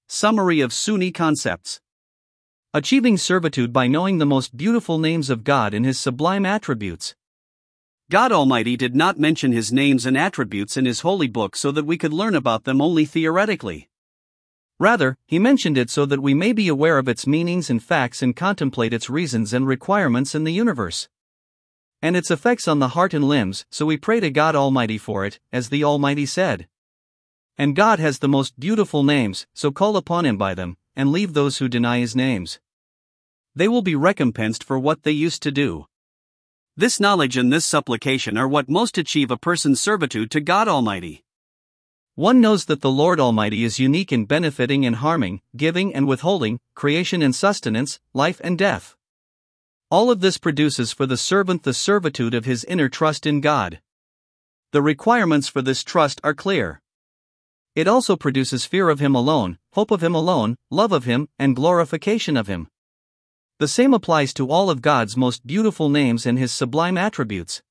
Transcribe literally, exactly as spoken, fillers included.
Summary of Sunni Concepts. Achieving servitude by knowing the most beautiful names of God and His sublime attributes. God Almighty did not mention His names and attributes in His holy book so that we could learn about them only theoretically. Rather, He mentioned it so that we may be aware of its meanings and facts and contemplate its reasons and requirements in the universe, and its effects on the heart and limbs, so we pray to God Almighty for it, as the Almighty said. And God has the most beautiful names, so call upon Him by them, and leave those who deny His names. They will be recompensed for what they used to do. This knowledge and this supplication are what most achieve a person's servitude to God Almighty. One knows that the Lord Almighty is unique in benefiting and harming, giving and withholding, creation and sustenance, life and death. All of this produces for the servant the servitude of his inner trust in God. The requirements for this trust are clear. It also produces fear of Him alone, hope of Him alone, love of Him, and glorification of Him. The same applies to all of God's most beautiful names and His sublime attributes.